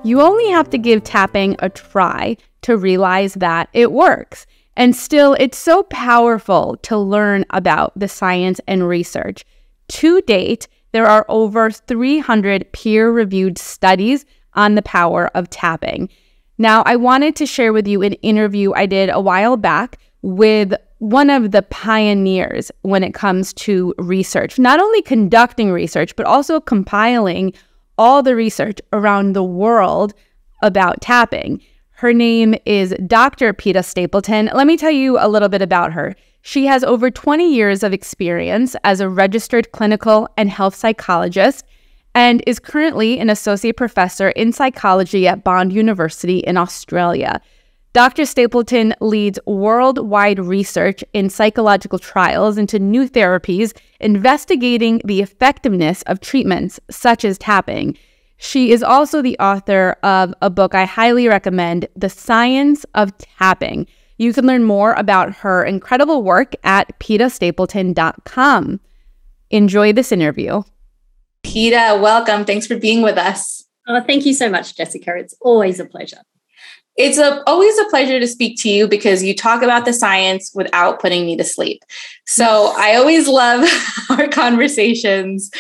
You only have to give tapping a try to realize that it works. And still, it's so powerful to learn about the science and research. To date, there are over 300 peer-reviewed studies on the power of tapping. Now, I wanted to share with you an interview I did a while back with one of the pioneers when it comes to research, not only conducting research, but also compiling all the research around the world about tapping. Her name is Dr. Peta Stapleton. Let me tell you a little bit about her. She has over 20 years of experience as a registered clinical and health psychologist and is currently an associate professor in psychology at Bond University in Australia. Dr. Stapleton leads worldwide research in psychological trials into new therapies, investigating the effectiveness of treatments such as tapping. She is also the author of a book I highly recommend, The Science of Tapping. You can learn more about her incredible work at petastapleton.com. Enjoy this interview. Peta, welcome. Thanks for being with us. Oh, thank you so much, Jessica. It's always a pleasure. It's always a pleasure to speak to you because you talk about the science without putting me to sleep. So I always love our conversations.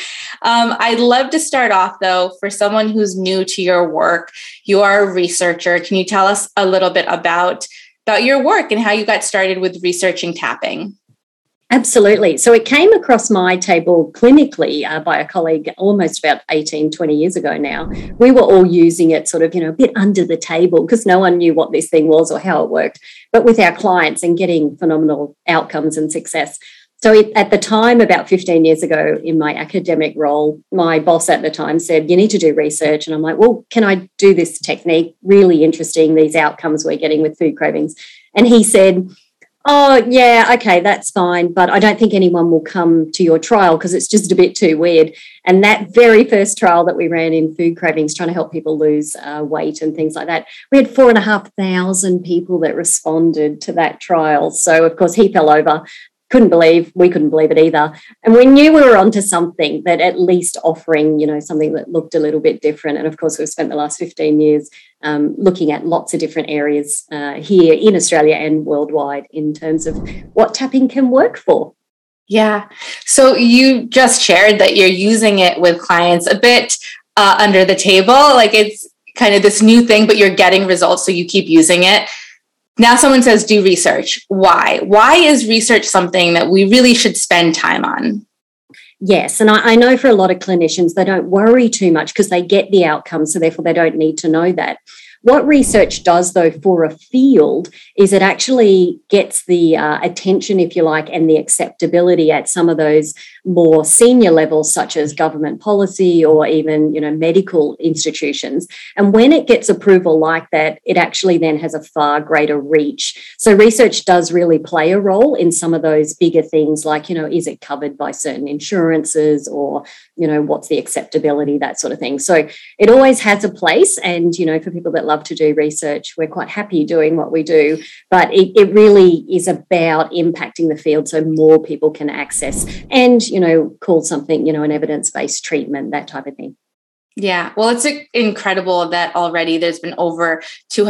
I'd love to start off, though, for someone who's new to your work. You are a researcher. Can you tell us a little bit about your work and how you got started with researching tapping? Absolutely. So it came across my table clinically by a colleague almost about 18, 20 years ago now. We were all using it sort of, a bit under the table because no one knew what this thing was or how it worked, but with our clients and getting phenomenal outcomes and success. So at the time, about 15 years ago in my academic role, my boss at the time said, you need to do research. And I'm like, well, can I do this technique? Really interesting, these outcomes we're getting with food cravings. And he said, oh, yeah, okay, that's fine. But I don't think anyone will come to your trial because it's just a bit too weird. And that very first trial that we ran in food cravings, trying to help people lose weight and things like that, we had 4,500 people that responded to that trial. So, of course, he fell over. We couldn't believe it either. And we knew we were onto something, that at least offering, something that looked a little bit different. And of course, we've spent the last 15 years looking at lots of different areas here in Australia and worldwide in terms of what tapping can work for. Yeah. So you just shared that you're using it with clients a bit under the table, like it's kind of this new thing, but you're getting results, so you keep using it. Now someone says, do research. Why? Why is research something that we really should spend time on? Yes, and I know for a lot of clinicians, they don't worry too much because they get the outcome, so therefore they don't need to know that. What research does, though, for a field is it actually gets the attention, if you like, and the acceptability at some of those more senior levels, such as government policy or even, medical institutions. And when it gets approval like that, it actually then has a far greater reach. So research does really play a role in some of those bigger things like, is it covered by certain insurances or, what's the acceptability, that sort of thing. So it always has a place. And, for people that love to do research, we're quite happy doing what we do, but it really is about impacting the field so more people can access and, call something, an evidence-based treatment, that type of thing. Yeah, well, it's incredible that already there's been over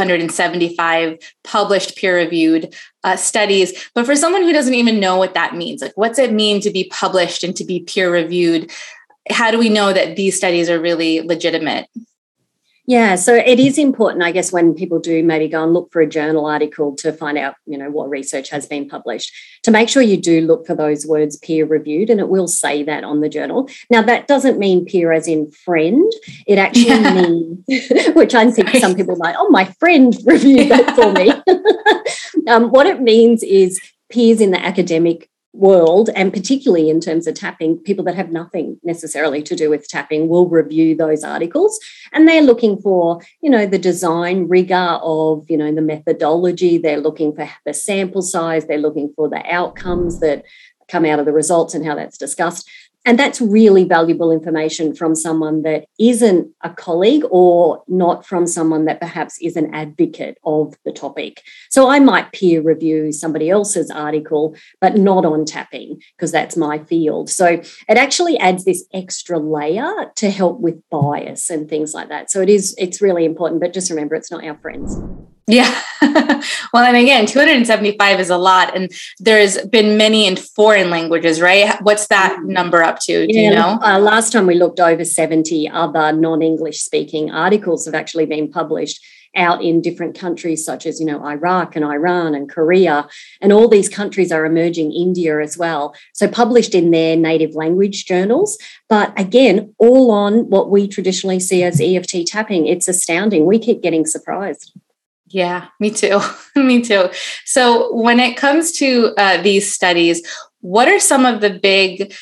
275 published peer-reviewed studies. But for someone who doesn't even know what that means, like what's it mean to be published and to be peer-reviewed? How do we know that these studies are really legitimate? Yeah, so it is important, I guess, when people do maybe go and look for a journal article to find out, what research has been published, to make sure you do look for those words peer reviewed, and it will say that on the journal. Now, that doesn't mean peer as in friend. It actually means, which I think some people might, my friend reviewed that for me. What it means is peers in the academic world, and particularly in terms of tapping, people that have nothing necessarily to do with tapping will review those articles, and they're looking for, the design rigor of, the methodology. They're looking for the sample size. They're looking for the outcomes that come out of the results and how that's discussed. And that's really valuable information from someone that isn't a colleague or not from someone that perhaps is an advocate of the topic. So I might peer review somebody else's article, but not on tapping because that's my field. So it actually adds this extra layer to help with bias and things like that. So it's really important, but just remember, it's not our friends. Yeah. Well, and again, 275 is a lot. And there's been many in foreign languages, right? What's that number up to? Do you know? Last time we looked, over 70 other non-English speaking articles have actually been published out in different countries such as, Iraq and Iran and Korea. And all these countries are emerging, India as well. So published in their native language journals. But again, all on what we traditionally see as EFT tapping. It's astounding. We keep getting surprised. Yeah, me too. Me too. So when it comes to these studies, what are some of the big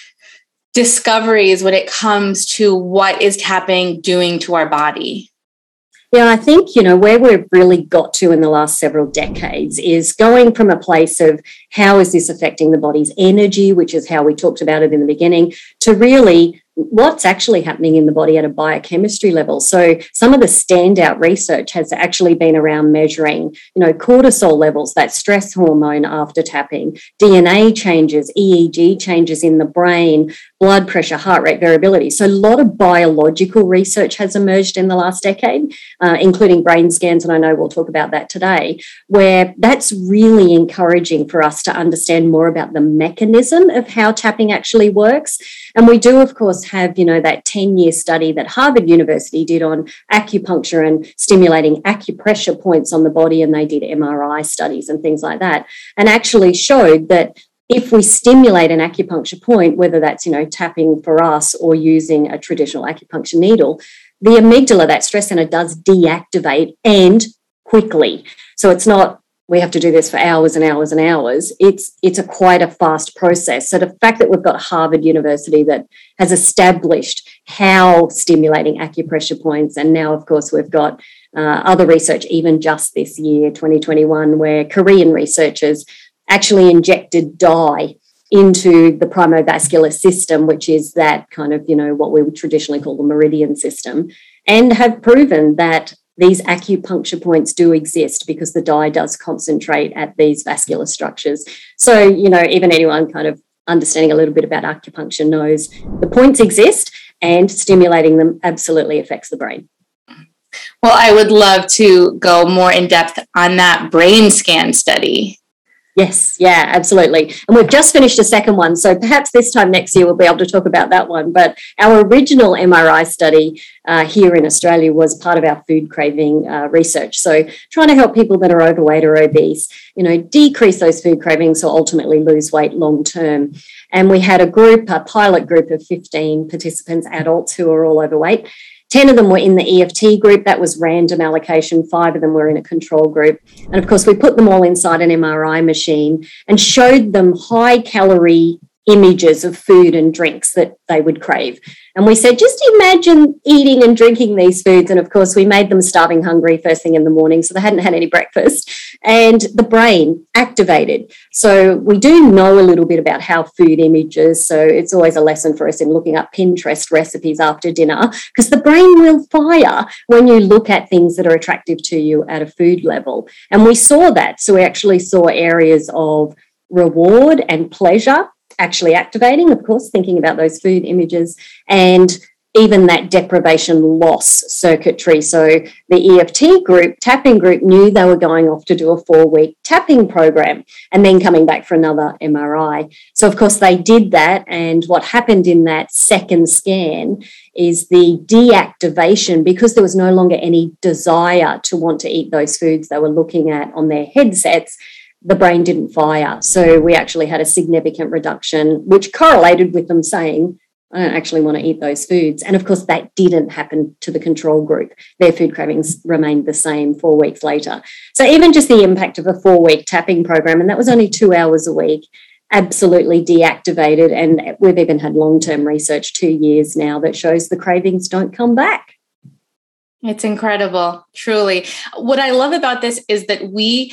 discoveries when it comes to what is tapping doing to our body? Yeah, I think, where we've really got to in the last several decades is going from a place of how is this affecting the body's energy, which is how we talked about it in the beginning, to really what's actually happening in the body at a biochemistry level. So some of the standout research has actually been around measuring, cortisol levels, that stress hormone after tapping, DNA changes, EEG changes in the brain, blood pressure, heart rate variability. So a lot of biological research has emerged in the last decade, including brain scans, and I know we'll talk about that today, where that's really encouraging for us to understand more about the mechanism of how tapping actually works. And we do, of course, have, that 10-year study that Harvard University did on acupuncture and stimulating acupressure points on the body, and they did MRI studies and things like that, and actually showed that if we stimulate an acupuncture point, whether that's, tapping for us or using a traditional acupuncture needle, the amygdala, that stress center, does deactivate, and quickly. So it's not we have to do this for hours and hours and hours. It's quite a fast process. So the fact that we've got Harvard University that has established how stimulating acupressure points, and now, of course, we've got other research, even just this year, 2021, where Korean researchers actually injected dye into the primovascular system, which is that kind of, what we would traditionally call the meridian system, and have proven that these acupuncture points do exist because the dye does concentrate at these vascular structures. So, even anyone kind of understanding a little bit about acupuncture knows the points exist, and stimulating them absolutely affects the brain. Well, I would love to go more in depth on that brain scan study. Yes, yeah, absolutely. And we've just finished a second one, so perhaps this time next year we'll be able to talk about that one. But our original MRI study here in Australia was part of our food craving research. So trying to help people that are overweight or obese, decrease those food cravings or ultimately lose weight long term. And we had a pilot group of 15 participants, adults who are all overweight. 10 of them were in the EFT group. That was random allocation. 5 of them were in a control group. And of course, we put them all inside an MRI machine and showed them high calorie images of food and drinks that they would crave. And we said, just imagine eating and drinking these foods. And of course, we made them starving hungry first thing in the morning, so they hadn't had any breakfast. And the brain activated. So we do know a little bit about how food images. So it's always a lesson for us in looking up Pinterest recipes after dinner, because the brain will fire when you look at things that are attractive to you at a food level. And we saw that. So we actually saw areas of reward and pleasure actually activating, of course, thinking about those food images, and even that deprivation loss circuitry. So the EFT group, tapping group, knew they were going off to do a 4-week tapping program and then coming back for another MRI. So, of course, they did that. And what happened in that second scan is the deactivation, because there was no longer any desire to want to eat those foods they were looking at on their headsets. The brain didn't fire. So we actually had a significant reduction, which correlated with them saying, I don't actually want to eat those foods. And of course, that didn't happen to the control group. Their food cravings remained the same 4 weeks later. So even just the impact of a 4-week tapping program, and that was only 2 hours a week, absolutely deactivated. And we've even had long-term research, 2 years now, that shows the cravings don't come back. It's incredible, truly. What I love about this is that we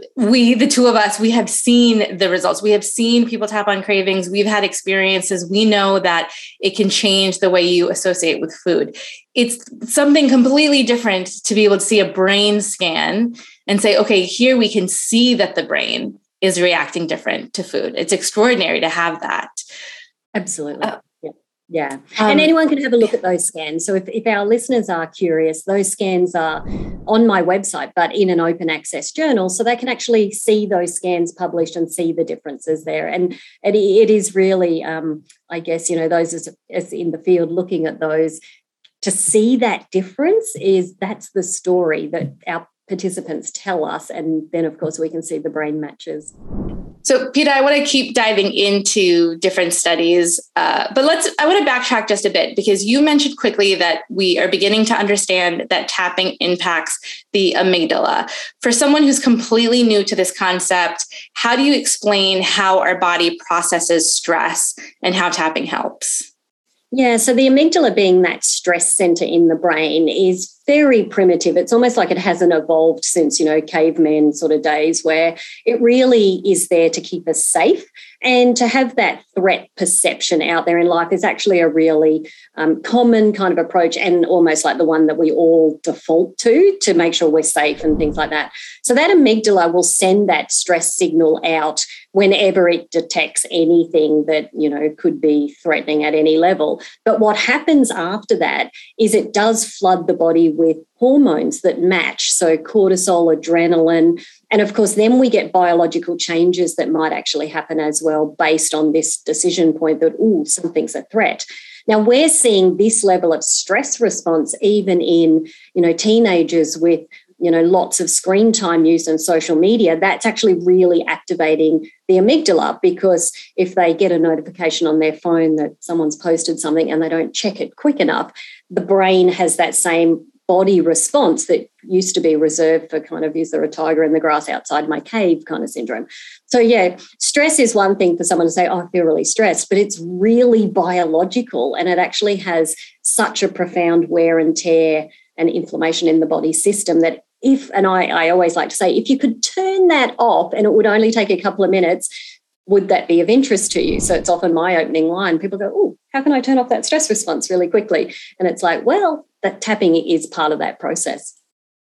the two of us, we have seen the results. We have seen people tap on cravings. We've had experiences. We know that it can change the way you associate with food. It's something completely different to be able to see a brain scan and say, okay, here we can see that the brain is reacting different to food. It's extraordinary to have that. Absolutely. Yeah. And anyone can have a look at those scans. So if our listeners are curious, those scans are on my website, but in an open access journal. So they can actually see those scans published and see the differences there. And it is really, I guess, those as in the field looking at those, to see that difference that's the story that our participants tell us. And then, of course, we can see the brain matches. So, Peta, I want to keep diving into different studies, but I want to backtrack just a bit because you mentioned quickly that we are beginning to understand that tapping impacts the amygdala. For someone who's completely new to this concept, how do you explain how our body processes stress and how tapping helps? Yeah, so the amygdala, being that stress center in the brain, is very primitive. It's almost like it hasn't evolved since, caveman sort of days, where it really is there to keep us safe. And to have that threat perception out there in life is actually a really common kind of approach, and almost like the one that we all default to make sure we're safe and things like that. So that amygdala will send that stress signal out whenever it detects anything that, could be threatening at any level. But what happens after that is it does flood the body with hormones that match. So cortisol, adrenaline, and of course, then we get biological changes that might actually happen as well based on this decision point that, something's a threat. Now, we're seeing this level of stress response even in, teenagers with, lots of screen time use and social media. That's actually really activating the amygdala, because if they get a notification on their phone that someone's posted something and they don't check it quick enough, the brain has that same body response that used to be reserved for kind of, is there a tiger in the grass outside my cave kind of syndrome. So yeah, stress is one thing for someone to say, I feel really stressed, but it's really biological, and it actually has such a profound wear and tear and inflammation in the body system that I always like to say, if you could turn that off and it would only take a couple of minutes, would that be of interest to you? So it's often my opening line. People go, how can I turn off that stress response really quickly? And it's like, well, that tapping is part of that process.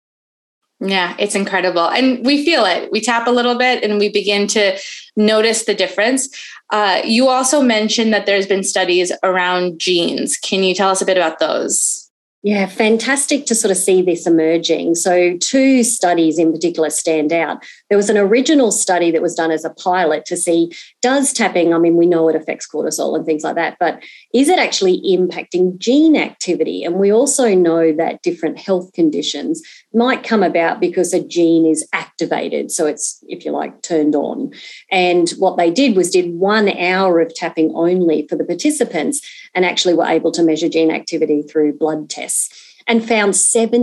Yeah, it's incredible. And we feel it. We tap a little bit and we begin to notice the difference. You also mentioned that there's been studies around genes. Can you tell us a bit about those? Yeah, fantastic to sort of see this emerging. So 2 studies in particular stand out. There was an original study that was done as a pilot to see, does tapping, we know it affects cortisol and things like that, but is it actually impacting gene activity? And we also know that different health conditions might come about because a gene is activated. So it's, if you like, turned on. And what they did 1 hour of tapping only for the participants, and actually were able to measure gene activity through blood tests, and found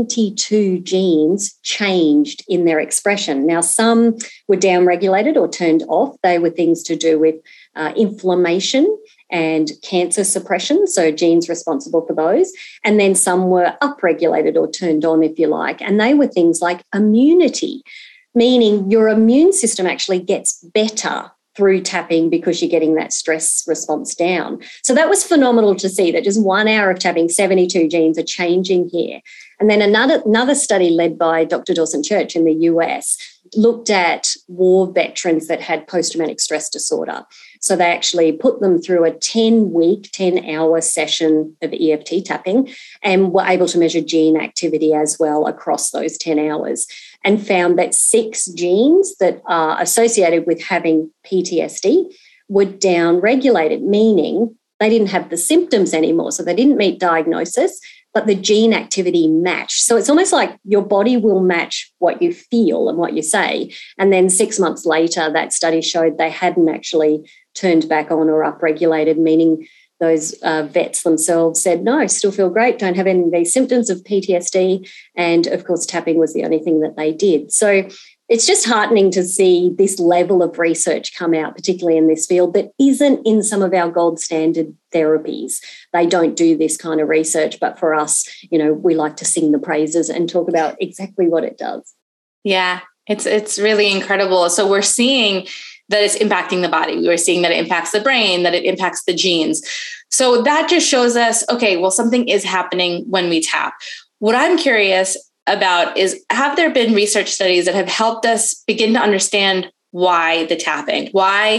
72 genes changed in their expression. Now, some were downregulated or turned off. They were things to do with inflammation and cancer suppression, so genes responsible for those. And then some were upregulated or turned on, if you like, and they were things like immunity, meaning your immune system actually gets better through tapping because you're getting that stress response down. So that was phenomenal to see that just 1 hour of tapping, 72 genes are changing here. And then another study led by Dr. Dawson Church in the US looked at war veterans that had post-traumatic stress disorder. So they actually put them through a 10-week, 10-hour session of EFT tapping and were able to measure gene activity as well across those 10 hours, and found that 6 genes that are associated with having PTSD were down-regulated, meaning they didn't have the symptoms anymore. So they didn't meet diagnosis, but the gene activity matched. So it's almost like your body will match what you feel and what you say. And then 6 months later, that study showed they hadn't actually turned back on or upregulated, meaning those vets themselves said, no, still feel great, don't have any of these symptoms of PTSD. And of course, tapping was the only thing that they did. So it's just heartening to see this level of research come out, particularly in this field, that isn't in some of our gold standard therapies. They don't do this kind of research, but for us, we like to sing the praises and talk about exactly what it does. Yeah. It's really incredible. So we're seeing that it's impacting the body. We were seeing that it impacts the brain, that it impacts the genes. So that just shows us, okay, well, something is happening when we tap. What I'm curious about is, have there been research studies that have helped us begin to understand why tapping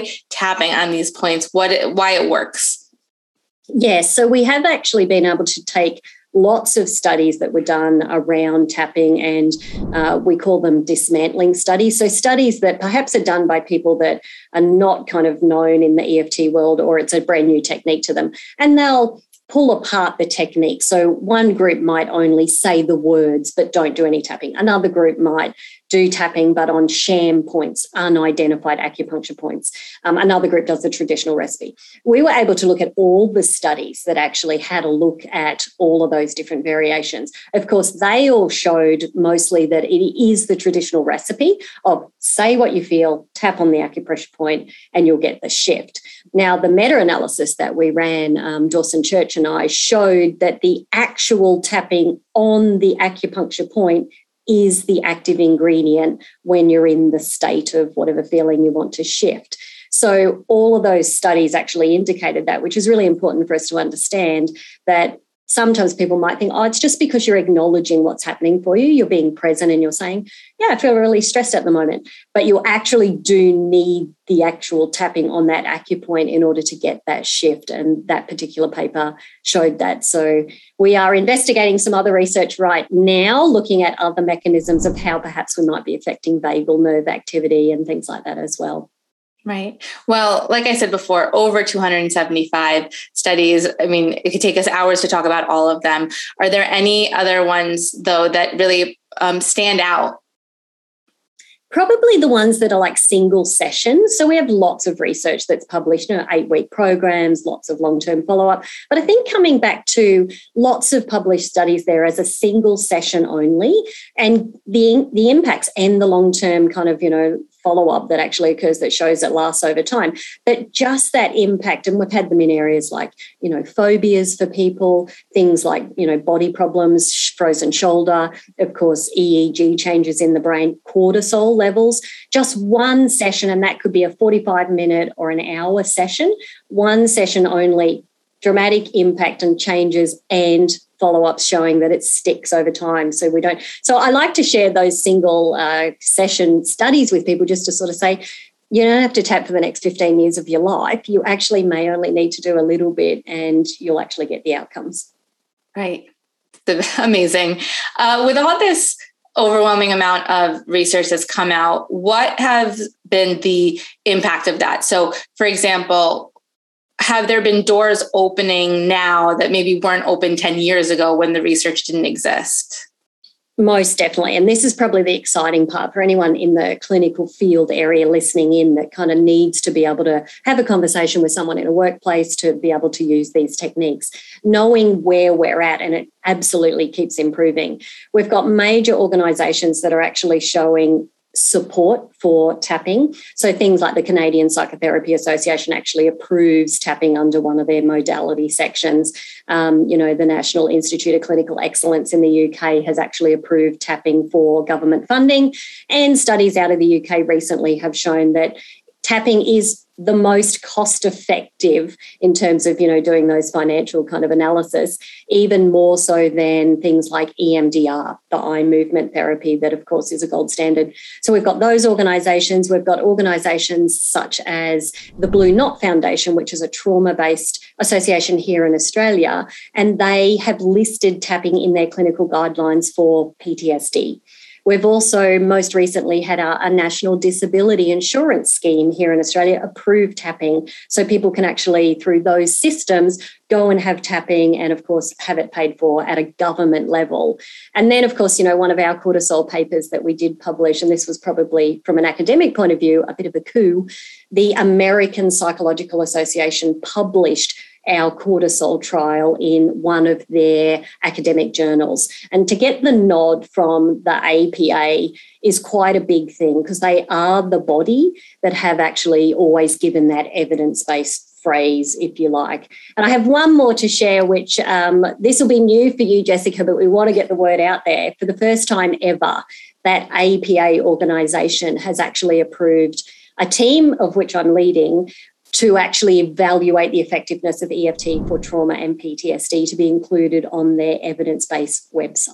on these points, why it works? Yes, so we have actually been able to take lots of studies that were done around tapping, and we call them dismantling studies. So studies that perhaps are done by people that are not kind of known in the EFT world, or it's a brand new technique to them, and they'll pull apart the technique. So one group might only say the words but don't do any tapping. Another group might do tapping but on sham points, unidentified acupuncture points. Another group does the traditional recipe. We were able to look at all the studies that actually had a look at all of those different variations. Of course, they all showed mostly that it is the traditional recipe of say what you feel, tap on the acupressure point, and you'll get the shift. Now, the meta-analysis that we ran, Dawson Church and I, showed that the actual tapping on the acupuncture point is the active ingredient when you're in the state of whatever feeling you want to shift. So all of those studies actually indicated that, which is really important for us to understand, that sometimes people might think, oh, it's just because you're acknowledging what's happening for you. You're being present and you're saying, yeah, I feel really stressed at the moment. But you actually do need the actual tapping on that acupoint in order to get that shift. And that particular paper showed that. So we are investigating some other research right now, looking at other mechanisms of how perhaps we might be affecting vagal nerve activity and things like that as well. Right. Well, like I said before, over 275 studies. I mean, it could take us hours to talk about all of them. Are there any other ones, though, that really stand out? Probably the ones that are like single sessions. So we have lots of research that's published, 8-week programs, lots of long-term follow-up. But I think coming back to lots of published studies there as a single session only, and the impacts and the long-term kind of, follow-up that actually occurs that shows it lasts over time. But just that impact, and we've had them in areas like, phobias for people, things like, body problems, frozen shoulder, of course, EEG changes in the brain, cortisol levels. Just one session, and that could be a 45-minute or an hour session, one session only, dramatic impact and changes and follow-ups showing that it sticks over time. So I like to share those single session studies with people just to sort of say, you don't have to tap for the next 15 years of your life. You actually may only need to do a little bit and you'll actually get the outcomes. Right. Amazing. With all this overwhelming amount of research that's come out, what has been the impact of that? So, for example, have there been doors opening now that maybe weren't open 10 years ago when the research didn't exist? Most definitely. And this is probably the exciting part for anyone in the clinical field area listening in that kind of needs to be able to have a conversation with someone in a workplace to be able to use these techniques, knowing where we're at, and it absolutely keeps improving. We've got major organisations that are actually showing support for tapping. So things like the Canadian Psychotherapy Association actually approves tapping under one of their modality sections. The National Institute of Clinical Excellence in the UK has actually approved tapping for government funding. And studies out of the UK recently have shown that tapping is the most cost effective in terms of, doing those financial kind of analysis, even more so than things like EMDR, the eye movement therapy that, of course, is a gold standard. So we've got those organisations. We've got organisations such as the Blue Knot Foundation, which is a trauma-based association here in Australia, and they have listed tapping in their clinical guidelines for PTSD. We've also most recently had a national disability insurance scheme here in Australia approve tapping, so people can actually, through those systems, go and have tapping and, of course, have it paid for at a government level. And then, of course, one of our cortisol papers that we did publish, and this was probably from an academic point of view, a bit of a coup, the American Psychological Association published our cortisol trial in one of their academic journals. And to get the nod from the APA is quite a big thing because they are the body that have actually always given that evidence-based phrase, if you like. And I have one more to share, which this will be new for you, Jessica, but we want to get the word out there. For the first time ever, that APA organisation has actually approved a team, of which I'm leading, to actually evaluate the effectiveness of EFT for trauma and PTSD to be included on their evidence-based website.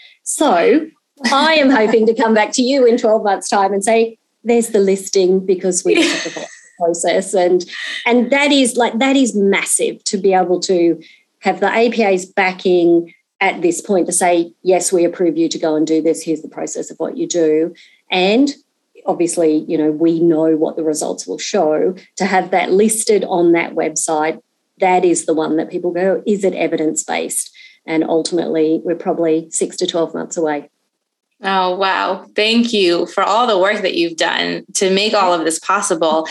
So I am hoping to come back to you in 12 months' time and say, there's the listing, because we have the process. And that is massive, to be able to have the APA's backing at this point to say, yes, we approve you to go and do this. Here's the process of what you do. And obviously, we know what the results will show. To have that listed on that website, that is the one that people go, is it evidence-based? And ultimately, we're probably 6 to 12 months away. Oh, wow. Thank you for all the work that you've done to make all of this possible.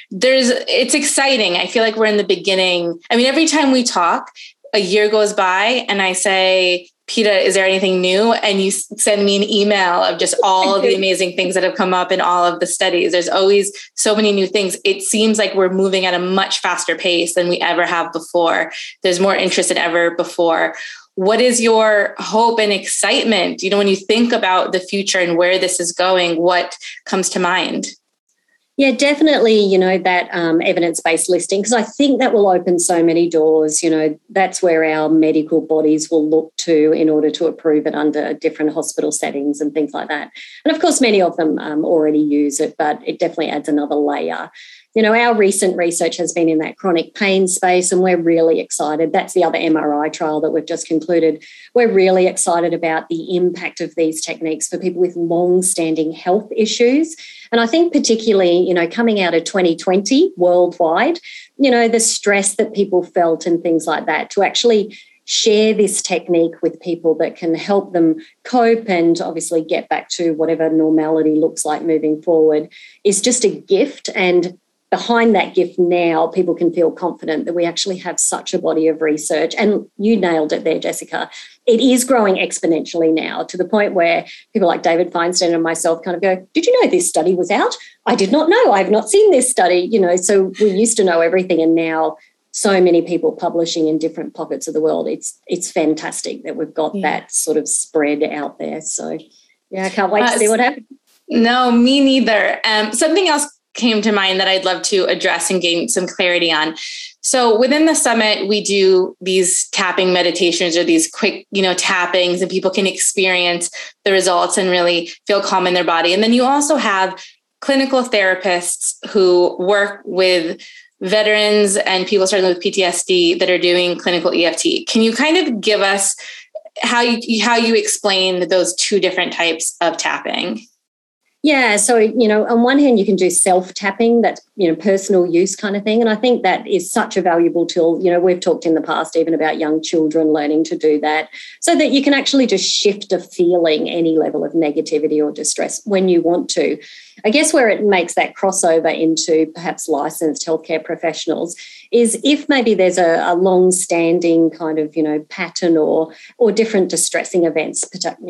It's exciting. I feel like we're in the beginning. I mean, every time we talk, a year goes by and I say, Peta, is there anything new? And you send me an email of just all of the amazing things that have come up in all of the studies. There's always so many new things. It seems like we're moving at a much faster pace than we ever have before. There's more interest than ever before. What is your hope and excitement? When you think about the future and where this is going, what comes to mind? Yeah, definitely, that evidence-based listing, because I think that will open so many doors. That's where our medical bodies will look to in order to approve it under different hospital settings and things like that. And of course, many of them already use it, but it definitely adds another layer. Our recent research has been in that chronic pain space, and we're really excited. That's the other MRI trial that we've just concluded. We're really excited about the impact of these techniques for people with long-standing health issues. And I think particularly, coming out of 2020 worldwide, the stress that people felt and things like that, to actually share this technique with people that can help them cope and obviously get back to whatever normality looks like moving forward is just a gift. And behind that gift now, people can feel confident that we actually have such a body of research. And you nailed it there, Jessica. It is growing exponentially now, to the point where people like David Feinstein and myself kind of go, did you know this study was out? I did not know. I've not seen this study. So we used to know everything, and now so many people publishing in different pockets of the world. It's fantastic that we've got that sort of spread out there. So, yeah, I can't wait to see what happens. No, me neither. Something else came to mind that I'd love to address and gain some clarity on. So within the summit, we do these tapping meditations, or these quick, tappings, and people can experience the results and really feel calm in their body. And then you also have clinical therapists who work with veterans and people struggling with PTSD that are doing clinical EFT. Can you kind of give us how you explain those two different types of tapping? Yeah, so, on one hand, you can do self-tapping, that's, personal use kind of thing. And I think that is such a valuable tool. We've talked in the past even about young children learning to do that, so that you can actually just shift a feeling, any level of negativity or distress when you want to. I guess where it makes that crossover into perhaps licensed healthcare professionals is if maybe there's a long-standing kind of, pattern or different distressing events,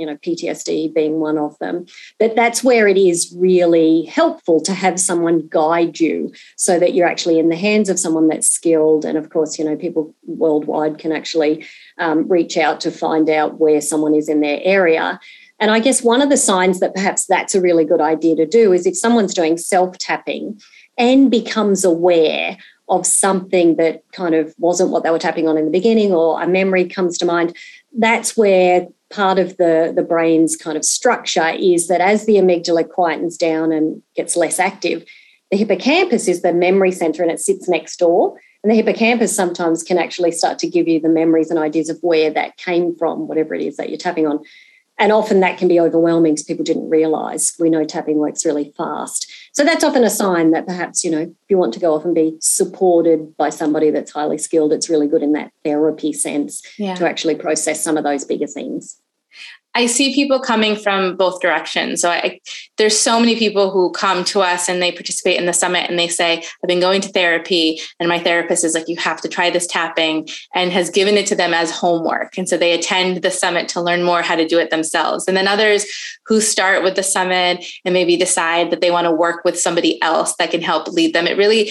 PTSD being one of them, that's where it is really helpful to have someone guide you, so that you're actually in the hands of someone that's skilled. And of course, people worldwide can actually reach out to find out where someone is in their area. And I guess one of the signs that perhaps that's a really good idea to do is if someone's doing self-tapping and becomes aware of something that kind of wasn't what they were tapping on in the beginning, or a memory comes to mind, that's where part of the brain's kind of structure is that as the amygdala quietens down and gets less active, the hippocampus is the memory center, and it sits next door. And the hippocampus sometimes can actually start to give you the memories and ideas of where that came from, whatever it is that you're tapping on. And often that can be overwhelming because people didn't realise. We know tapping works really fast. So that's often a sign that perhaps, if you want to go off and be supported by somebody that's highly skilled, it's really good in that therapy sense to actually process some of those bigger things. I see people coming from both directions. So there's so many people who come to us and they participate in the summit and they say, I've been going to therapy and my therapist is like, you have to try this tapping, and has given it to them as homework. And so they attend the summit to learn more how to do it themselves. And then others who start with the summit and maybe decide that they want to work with somebody else that can help lead them. It really,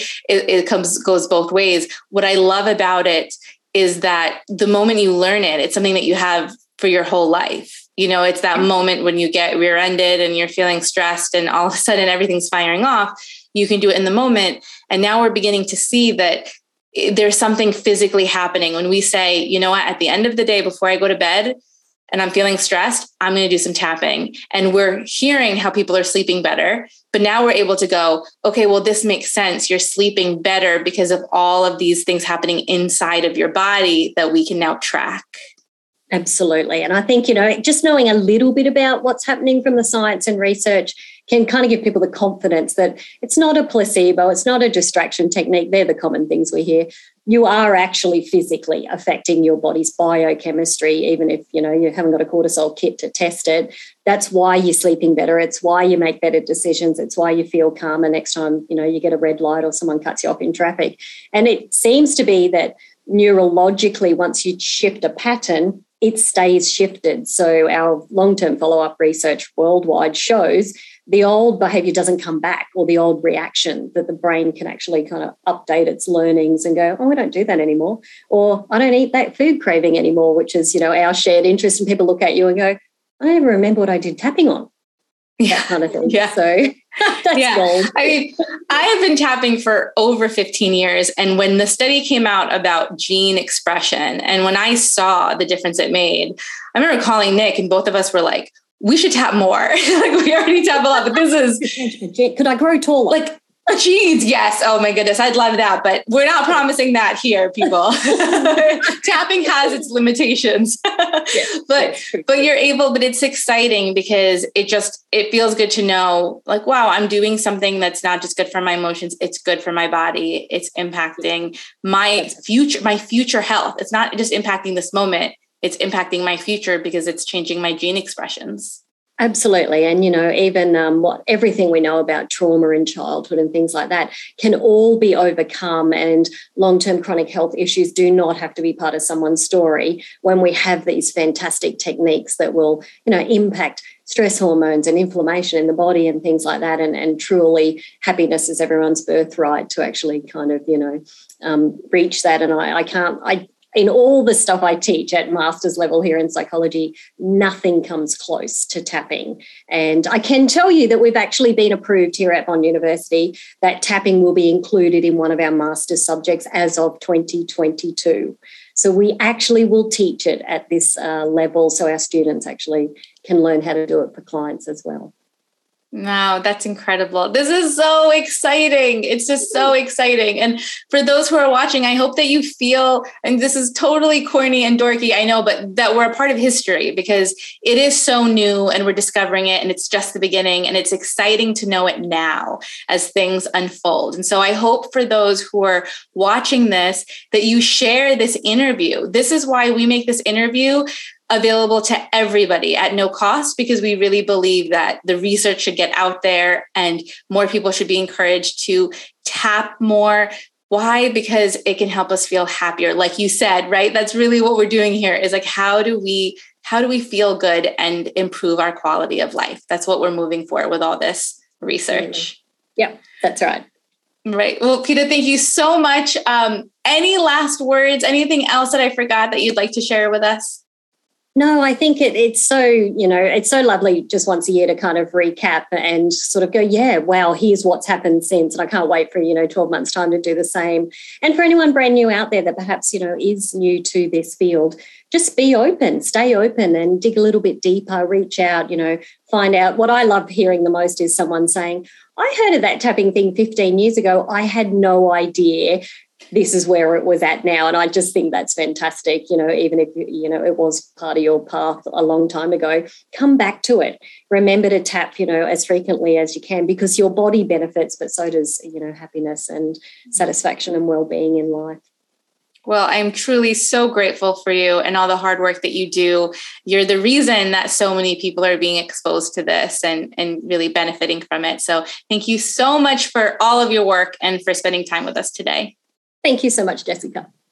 goes both ways. What I love about it is that the moment you learn it, it's something that you have for your whole life. You know, it's that moment when you get rear-ended and you're feeling stressed and all of a sudden everything's firing off. You can do it in the moment. And now we're beginning to see that there's something physically happening when we say, you know what, at the end of the day, before I go to bed and I'm feeling stressed, I'm going to do some tapping. And we're hearing how people are sleeping better. But now we're able to go, okay, well, this makes sense. You're sleeping better because of all of these things happening inside of your body that we can now track. Absolutely. And I think, just knowing a little bit about what's happening from the science and research can kind of give people the confidence that it's not a placebo, it's not a distraction technique. They're the common things we hear. You are actually physically affecting your body's biochemistry, even if, you haven't got a cortisol kit to test it. That's why you're sleeping better. It's why you make better decisions. It's why you feel calmer next time, you get a red light or someone cuts you off in traffic. And it seems to be that neurologically, once you shift a pattern, it stays shifted. So our long-term follow-up research worldwide shows the old behavior doesn't come back, or the old reaction, that the brain can actually kind of update its learnings and go, oh, I don't do that anymore. Or I don't eat that food craving anymore, which is, our shared interest. And people look at you and go, I don't even remember what I did tapping on. That kind of thing. Yeah. So that's gold. I mean, I have been tapping for over 15 years. And when the study came out about gene expression, and when I saw the difference it made, I remember calling Nick and both of us were like, we should tap more. Like, we already tap a lot, but this is... Could I grow taller? Like, geez, yes. Oh my goodness. I'd love that. But we're not promising that here, people. Tapping has its limitations. But you're able, but it's exciting because it feels good to know, like, wow, I'm doing something that's not just good for my emotions. It's good for my body. It's impacting my future health. It's not just impacting this moment. It's impacting my future because it's changing my gene expressions. Absolutely. And, even everything we know about trauma in childhood and things like that can all be overcome. And long-term chronic health issues do not have to be part of someone's story when we have these fantastic techniques that will, impact stress hormones and inflammation in the body and things like that. And truly, happiness is everyone's birthright to actually kind of, reach that. And in all the stuff I teach at master's level here in psychology, nothing comes close to tapping. And I can tell you that we've actually been approved here at Bond University that tapping will be included in one of our master's subjects as of 2022. So we actually will teach it at this level, so our students actually can learn how to do it for clients as well. Wow, that's incredible. This is so exciting. It's just so exciting. And for those who are watching, I hope that you feel, and this is totally corny and dorky, I know, but that we're a part of history because it is so new and we're discovering it and it's just the beginning and it's exciting to know it now as things unfold. And so I hope for those who are watching this, that you share this interview. This is why we make this interview available to everybody at no cost, because we really believe that the research should get out there and more people should be encouraged to tap more. Why? Because it can help us feel happier. Like you said, right? That's really what we're doing here is like, how do we feel good and improve our quality of life? That's what we're moving for with all this research. Yeah, that's right. Right. Well, Peta, thank you so much. Any last words, anything else that I forgot that you'd like to share with us? No, I think it's so, it's so lovely just once a year to kind of recap and sort of go, yeah, wow, here's what's happened since. And I can't wait for, 12 months time to do the same. And for anyone brand new out there that perhaps, is new to this field, just be open, stay open and dig a little bit deeper, reach out, find out. What I love hearing the most is someone saying, I heard of that tapping thing 15 years ago. I had no idea. This is where it was at now. And I just think that's fantastic. Even if, it was part of your path a long time ago, come back to it. Remember to tap, as frequently as you can because your body benefits, but so does, happiness and satisfaction and well-being in life. Well, I'm truly so grateful for you and all the hard work that you do. You're the reason that so many people are being exposed to this and really benefiting from it. So thank you so much for all of your work and for spending time with us today. Thank you so much, Jessica.